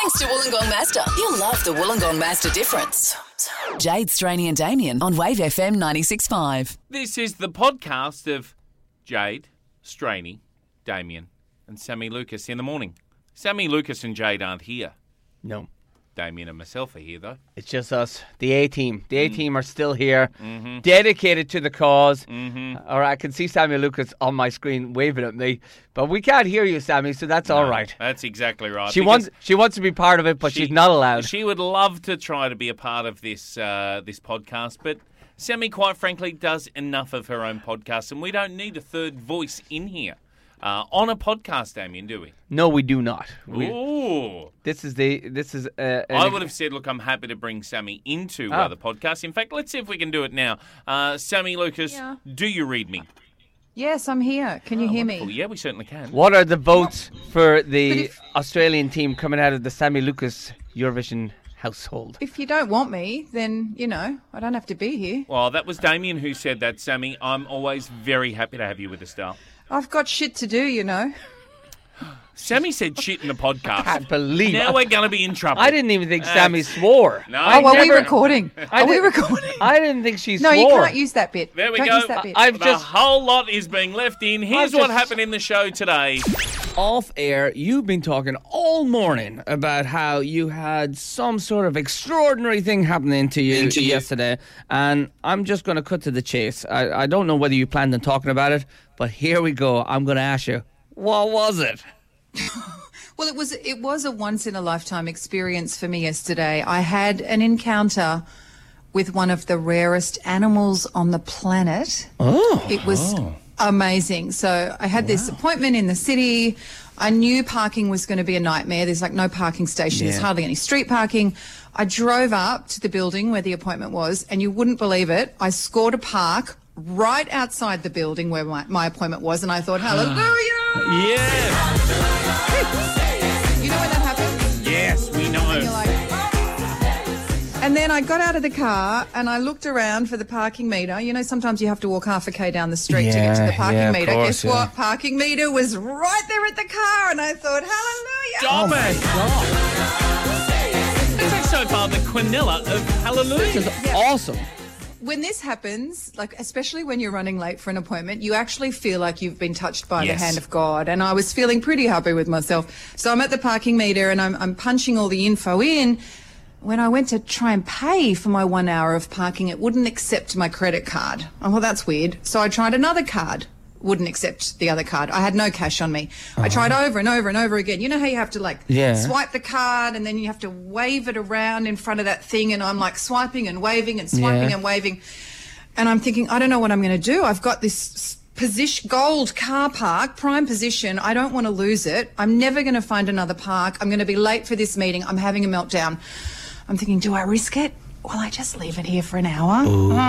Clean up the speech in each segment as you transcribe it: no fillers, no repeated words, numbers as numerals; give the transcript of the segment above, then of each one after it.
Thanks to Wollongong Master. You'll love the Wollongong Master difference. Jade, Straney and Damien on Wave FM 96.5. This is the podcast of Jade, Straney, Damien and Sammy Lucas in the morning. Sammy Lucas and Jade aren't here. No. Damien and myself are here, though. It's just us, the A-team. The A-team are still here, dedicated to the cause. Or I can see Sammy Lucas on my screen waving at me, but we can't hear you, Sammy, so that's all right. That's exactly right. She wants to be part of it, but she's not allowed. She would love to try to be a part of this this podcast, but Sammy, quite frankly, does enough of her own podcast, and we don't need a third voice in here. On a podcast, Damien, do we? No, we do not. Ooh. I would have said, look, I'm happy to bring Sammy into the podcast. In fact, let's see if we can do it now. Sammy Lucas, do you read me? Yes, I'm here. Can you hear wonderful. me? Yeah, we certainly can. What are the votes for the Australian team coming out of the Sammy Lucas Eurovision household? If you don't want me, then, I don't have to be here. Well, that was Damien who said that, Sammy. I'm always very happy to have you with us, Star. I've got shit to do, Sammy said shit in the podcast. I can't believe it. Now we're going to be in trouble. I didn't even think Sammy swore. No. Are we recording? Are we recording? I didn't think she swore. No, you can't use that bit. There we Don't go. use that bit. The whole lot is being left in. Here's what happened in the show today. Off air, you've been talking all morning about how you had some sort of extraordinary thing happening to you yesterday, and I'm just going to cut to the chase. I don't know whether you planned on talking about it, but here we go. I'm going to ask you, what was it? Well, it was a once-in-a-lifetime experience for me yesterday. I had an encounter with one of the rarest animals on the planet. It was amazing. So I had this appointment in the city. I knew parking was going to be a nightmare. There's no parking station. There's hardly any street parking. I drove up to the building where the appointment was, and you wouldn't believe it. I scored a park right outside the building where my appointment was, and I thought, hallelujah! Yes! You know when that happens? Yes, we know. And you're like, and then I got out of the car and I looked around for the parking meter. Sometimes you have to walk half a K down the street to get to the parking meter. Guess what? Parking meter was right there at the car, and I thought, hallelujah! Stop it! It's like so far the Quinella of hallelujah. This is awesome. When this happens, especially when you're running late for an appointment, you actually feel like you've been touched by the hand of God. And I was feeling pretty happy with myself. So I'm at the parking meter and I'm punching all the info in. When I went to try and pay for my 1 hour of parking, it wouldn't accept my credit card. Oh, well, that's weird. So I tried another card. Wouldn't accept the other card. I had no cash on me. I tried over and over and over again. You know how you have to swipe the card and then you have to wave it around in front of that thing, and I'm swiping and waving and swiping and waving. And I'm thinking, I don't know what I'm going to do. I've got this gold car park, prime position. I don't want to lose it. I'm never going to find another park. I'm going to be late for this meeting. I'm having a meltdown. I'm thinking, do I risk it? Will I just leave it here for an hour?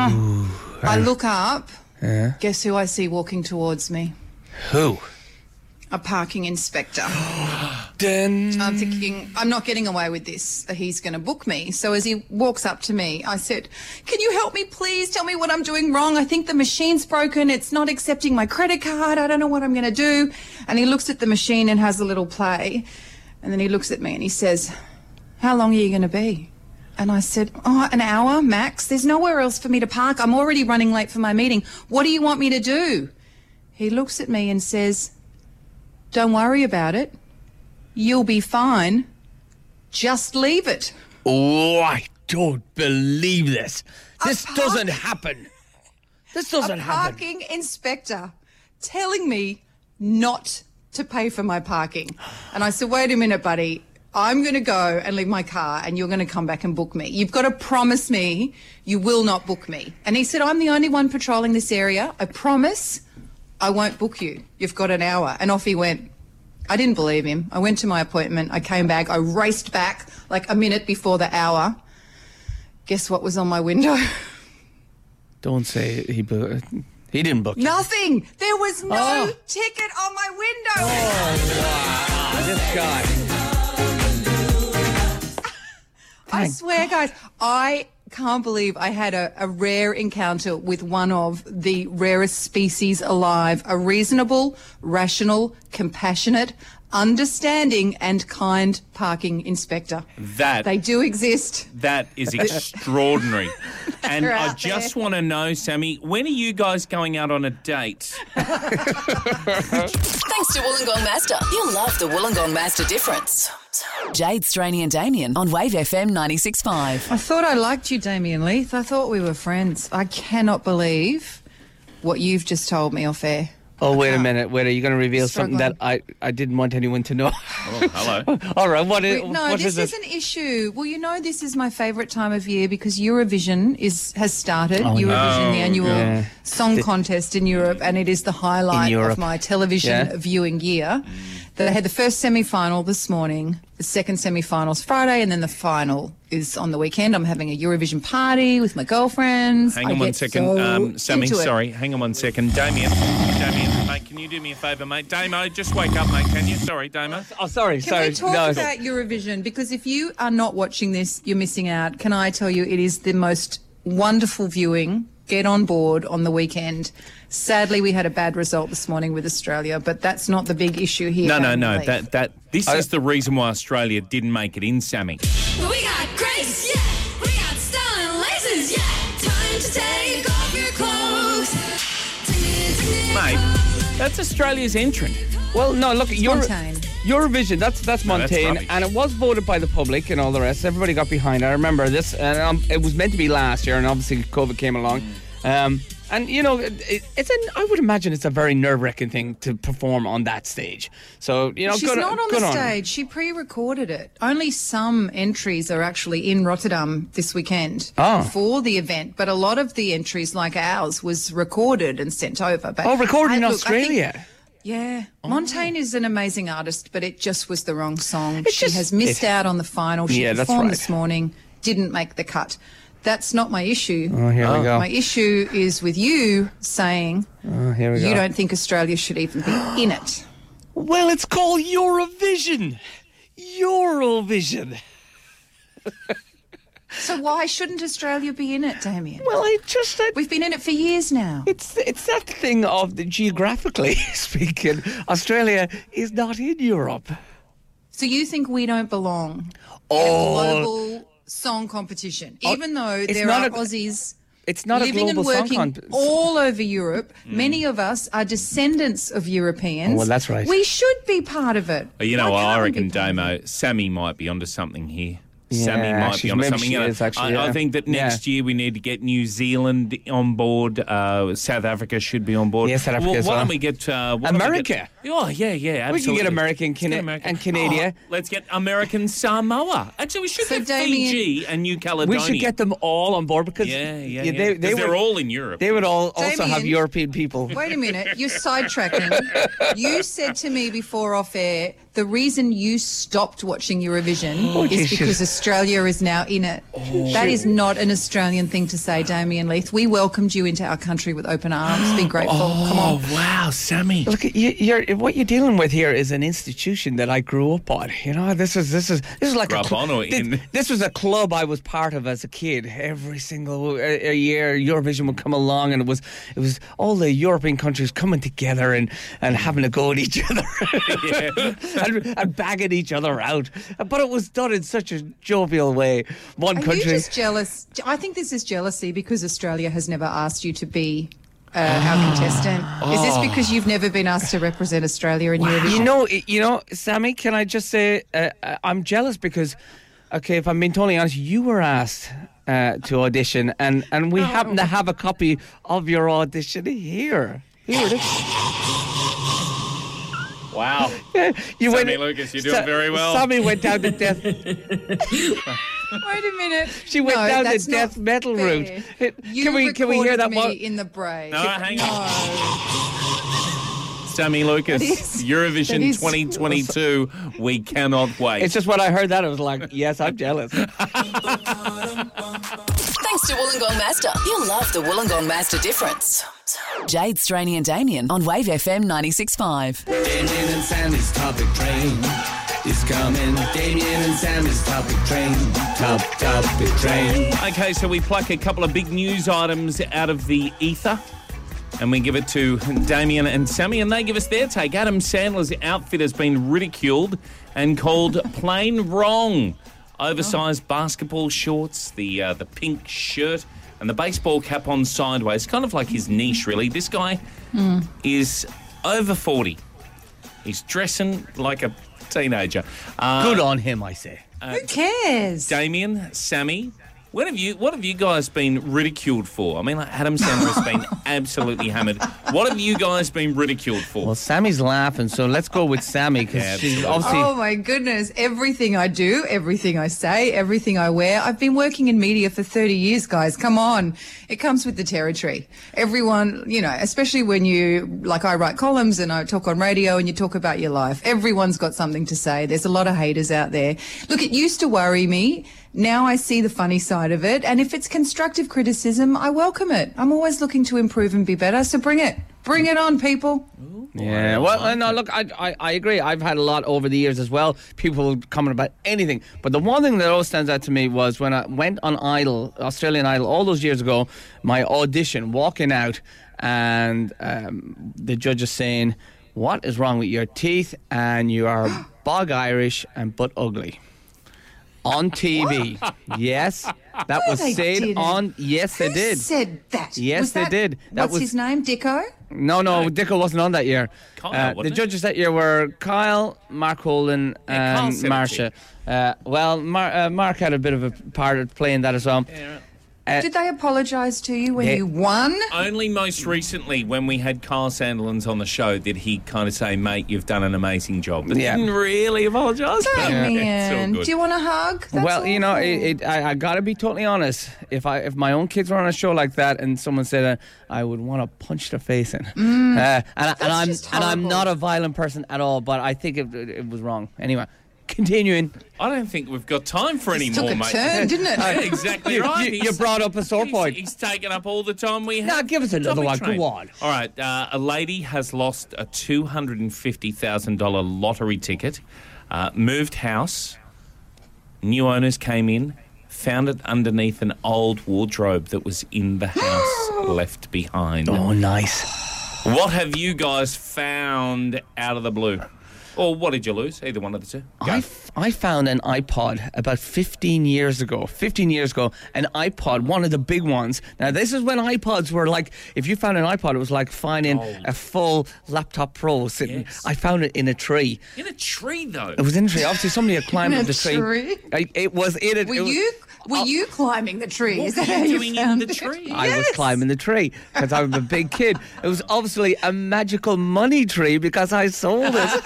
I look up. Yeah. Guess who I see walking towards me? Who? A parking inspector. Then I'm thinking, I'm not getting away with this. He's going to book me. So as he walks up to me, I said, can you help me, please? Tell me what I'm doing wrong. I think the machine's broken. It's not accepting my credit card. I don't know what I'm going to do. And he looks at the machine and has a little play. And then he looks at me and he says, how long are you going to be? And I said, an hour, max. There's nowhere else for me to park. I'm already running late for my meeting. What do you want me to do? He looks at me and says, don't worry about it. You'll be fine. Just leave it. Oh, I don't believe this. This doesn't happen. This doesn't happen. A parking inspector telling me not to pay for my parking. And I said, wait a minute, buddy. I'm going to go and leave my car and you're going to come back and book me. You've got to promise me you will not book me. And he said, I'm the only one patrolling this area. I promise I won't book you. You've got an hour. And off he went. I didn't believe him. I went to my appointment. I came back. I raced back a minute before the hour. Guess what was on my window? Don't say he didn't book you. Nothing. There was no ticket on my window. Oh, wow. This guy. I swear, guys, I can't believe I had a rare encounter with one of the rarest species alive. A reasonable, rational, compassionate, understanding and kind parking inspector. They do exist. That is extraordinary. And They're I out just there. want to know, Sammy, when are you guys going out on a date? Thanks to Wollongong Mazda. You'll love the Wollongong Mazda difference. Jade, Straney and Damien on Wave FM 96.5. I thought I liked you, Damien Leith. I thought we were friends. I cannot believe what you've just told me off air. Oh, wait a minute. Wait, are you going to reveal Struggling. something that I didn't want anyone to know? Oh, hello. All right, what is This is it? an issue. Well, you know, this is my favourite time of year because Eurovision has started. Oh, Eurovision, the annual Yeah. song contest in Europe, and it is the highlight Europe. of my television Yeah. viewing year. They had the first semi-final this morning, the second semi-final's Friday, and then the final is on the weekend. I'm having a Eurovision party with my girlfriends. Hang I on one get second. so Sammy, into it. sorry. Hang on one second. Damien, mate, can you do me a favour, mate? Damo, just wake up, mate, can you? Sorry, Damo. Oh, sorry. Can we talk about Eurovision? Because if you are not watching this, you're missing out. Can I tell you, it is the most wonderful viewing. Get on board on the weekend. Sadly, we had a bad result this morning with Australia, but that's not the big issue here. No. Damien Leith. This is the reason why Australia didn't make it in, Sammy. We got grace, yeah. We got style and laces, yeah. Time to take off your clothes. Mate, that's Australia's entrant. Well, no, look, Montaigne. Eurovision, that's Montaigne, rubbish. and it was voted by the public and all the rest. Everybody got behind it. I remember this, and it was meant to be last year, and obviously COVID came along. And, you know, I would imagine it's a very nerve-wracking thing to perform on that stage. So, you know, She's not on the stage. She pre-recorded it. Only some entries are actually in Rotterdam this weekend for the event, but a lot of the entries, like ours, was recorded and sent over. But recorded in I think- Australia. Yeah. Montaigne is an amazing artist, but it just was the wrong song. It's She just- has missed out on the final. She Yeah, that's performed right. this morning, didn't make the cut. That's not my issue. Oh, here we go. My issue is with you saying Oh, here we go. you don't think Australia should even be in it. Well, it's called Eurovision. Eurovision. So why shouldn't Australia be in it, Damien? Well, We've been in it for years now. It's that thing of geographically speaking, Australia is not in Europe. So you think we don't belong in a global song competition, even though it's there not are a- Aussies It's not living a global and song working contest. all over Europe. Many of us are descendants of Europeans. Oh, well, that's right. We should be part of it. You know, Why I can't we reckon, be part of it? Damo, Sammy might be onto something here. Yeah, Sammy might actually, be onto maybe something. she You know, is, actually, I yeah. think that next year we need to get New Zealand on board. South Africa should be on board. Yeah, South Africa as Why well. don't we get America? Oh, yeah, absolutely. We can get American Let's get America. and Canada. Oh, let's get American Samoa. Actually, we should So, get Damien- Fiji and New Caledonia. We should get them all on board because They're all in Europe. They would all also have Damien- European people. Wait a minute, you're sidetracking. You said to me before off air, the reason you stopped watching Eurovision is Jesus. because Australia is now in it. That is not an Australian thing to say, Damien Leith. We welcomed you into our country with open arms. Be grateful. Come on. Oh, wow, Sammy. Look, what you're dealing with here is an institution that I grew up on. You know, this is like Grew up on or in? This was a club I was part of as a kid. Every single a year, Eurovision would come along, and it was all the European countries coming together and having a go at each other and bagging each other out. But it was done in such a jovial way. One Are country. you just jealous? I think this is jealousy because Australia has never asked you to be our contestant. Is this because you've never been asked to represent Australia in Eurovision? You know, Sammy, can I just say I'm jealous because, okay, if I'm being totally honest, you were asked to audition and we happen to have a copy of your audition here. Here it is. Wow. You Sammy Lucas, you're doing very well. Sammy went down the death. Wait a minute. She went down the that's death not metal fair. route. You Can we hear recorded that me one? in the break? No, hang on. No. Sammy Lucas, That is- Eurovision that is- 2022. We cannot wait. It's just when I heard that, I was like, yes, I'm jealous. Thanks to Wollongong Mazda. You'll love the Wollongong Mazda difference. Jade, Straney and Damien on Wave FM 96.5. Damien and Sammy's topic train is coming. Damien and Sammy's topic train. Topic train. Okay, so we pluck a couple of big news items out of the ether. and we give it to Damien and Sammy, and they give us their take. Adam Sandler's outfit has been ridiculed and called plain wrong. Oversized basketball shorts, the pink shirt, and the baseball cap on sideways. Kind of like his niche, really. This guy is over 40. He's dressing like a teenager. Good on him, I say. Who cares? Damien, Sammy, what have you guys been ridiculed for? I mean, like Adam Sandler has been absolutely hammered. What have you guys been ridiculed for? Well, Sammy's laughing, so let's go with Sammy because she's obviously. Oh my goodness. Everything I do, everything I say, everything I wear. I've been working in media for 30 years, guys. Come on. It comes with the territory. Everyone, especially when I write columns and I talk on radio and you talk about your life. Everyone's got something to say. There's a lot of haters out there. Look, it used to worry me. Now I see the funny side of it. And if it's constructive criticism, I welcome it. I'm always looking to improve and be better. So bring it. Bring it on, people. Yeah, well, no, look, I agree. I've had a lot over the years as well. People comment about anything. But the one thing that always stands out to me was when I went on Idol, Australian Idol, all those years ago, my audition, walking out, and the judge is saying, "What is wrong with your teeth? And you are bog Irish and butt ugly." On TV. Yes, that was said on. Yes, they did. Who said that? Yes, they did. What's his name? Dicko? No, Dicko wasn't on that year. Kyle, The wasn't judges that year were Kyle, Mark Holden, Kyle and said it Marsha. Mark had a bit of a part of playing that as well. Yeah, right. Did they apologise to you when you won? Only most recently, when we had Kyle Sandilands on the show, did he kind of say, "Mate, you've done an amazing job." But didn't really apologise. Damien, do you want a hug? That's Well, awful. I got to be totally honest. If my own kids were on a show like that and someone said it, I would want to punch their face in. And I'm not a violent person at all, but I think it was wrong. Anyway, continuing. I don't think we've got time for any more, took a mate. turn, didn't it? Yeah, exactly right. You brought up a sore point. He's taken up all the time we have. Now, give us another one. Topic train. Go on. All right. A lady has lost a $250,000 lottery ticket, moved house. New owners came in, found it underneath an old wardrobe that was in the house left behind. Oh, nice. What have you guys found out of the blue? Or what did you lose? Either one of the two. Go. I found an iPod about 15 years ago. 15 years ago, an iPod, one of the big ones. Now, this is when iPods were like, if you found an iPod, it was like finding a full laptop Pro sitting. Yes. I found it in a tree. In a tree, though. It was in a tree. Obviously, somebody had climbed In up a the tree. tree? It was in it. Were you climbing the tree? What Is that were how you you doing in found the it? tree? I was climbing the tree because I'm a big kid. It was obviously a magical money tree because I sold it.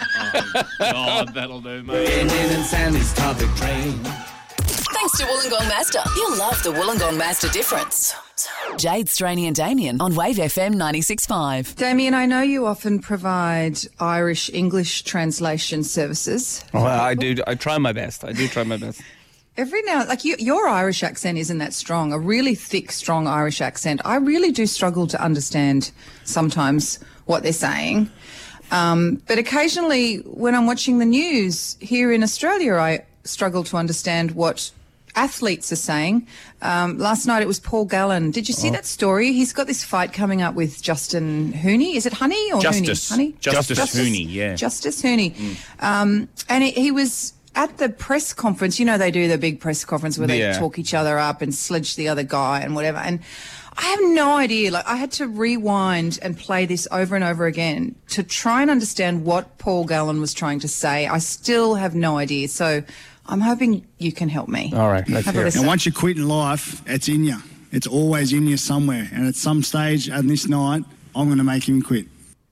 God, that'll do, mate. Damien and Sammy's topic train. Thanks to Wollongong Master. You'll love the Wollongong Master difference. Jade, Straney and Damien on Wave FM 96.5. Damien, I know you often provide Irish-English translation services. Well, I do. I try my best. I do try my best. Every now, your Irish accent isn't that strong, a really thick, strong Irish accent. I really do struggle to understand sometimes what they're saying. But occasionally when I'm watching the news here in Australia, I struggle to understand what athletes are saying. Last night it was Paul Gallen. Did you see that story? He's got this fight coming up with Justin Hooney. Is it Honey or Justice. Hooney? Justice Hooney, yeah. Justice Hooney. And he was at the press conference. You know, they do the big press conference where they talk each other up and sledge the other guy and whatever. And I have no idea. Like, I had to rewind and play this over and over again to try and understand what Paul Gallen was trying to say. I still have no idea. So I'm hoping you can help me. All right, let's Have a hear it. listen. And once you quit in life, it's in you. It's always in you somewhere. And at some stage, and this night, I'm going to make him quit.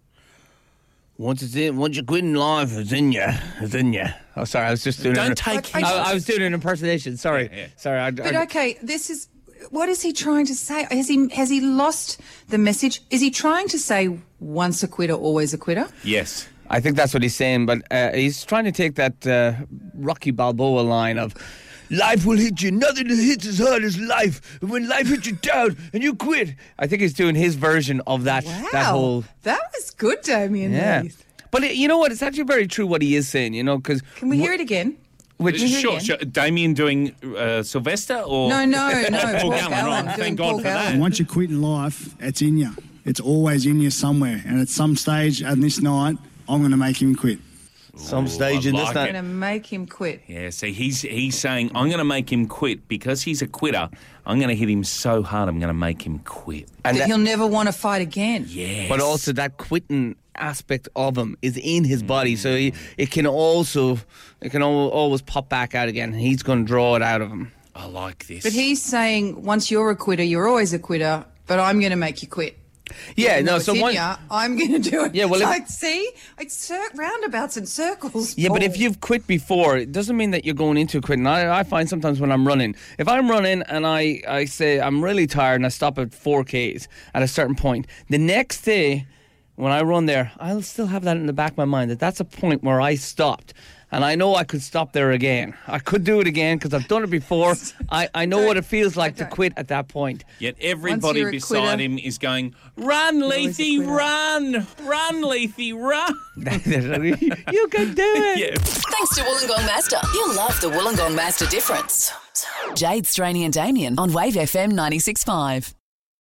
Once you quit in life, it's in you. It's in you. Oh, sorry, I was just doing. Don't take I was doing an impersonation. Sorry, Yeah. sorry. But okay, what is he trying to say? Has he lost the message? Is he trying to say once a quitter, always a quitter? Yes. I think that's what he's saying, but he's trying to take that Rocky Balboa line of life will hit you, nothing hits as hard as life. And when life hits you down and you quit. I think he's doing his version of that. Wow, That whole. that was good, Damien. Yeah. Heath. But you know what? It's actually very true what he is saying, you know, because. Can we hear it again? Sure. Damien doing Sylvester or No. Paul Paul Gallen, Gallen right? doing Thank Paul God for Gallen. that. And once you quit in life, it's in you. It's always in you somewhere. And at some stage and this night, I'm going to make him quit. Some stage in this I'm night. going to make him quit. Yeah, see, he's saying, I'm going to make him quit because he's a quitter. I'm going to hit him so hard, I'm going to make him quit. And That he'll never want to fight again. Yes. But also that quitting aspect of him is in his body, so it can always pop back out again. He's going to draw it out of him. I like this. But he's saying, once you're a quitter, you're always a quitter, but I'm going to make you quit. Yeah, Even no. though So it's in one. ya, I'm going to do it. Yeah, well, it's if- like, see? It's roundabouts and circles. Yeah, but if Paul. you've quit before, it doesn't mean that you're going into quitting. I find sometimes when I'm running, if I'm running and I say I'm really tired and I stop at 4Ks at a certain point, the next day when I run there, I'll still have that in the back of my mind that that's a point where I stopped. And I know I could stop there again. I could do it again because I've done it before. I know what it feels like to quit at that point. Yet everybody you're a beside quitter- him is going, run, always a Leafy, quitter. run! Run, Leafy, run! You can do it. Yeah. Thanks to Wollongong Master. You'll love the Wollongong Master difference. Jade, Straney and Damien on Wave FM 96.5.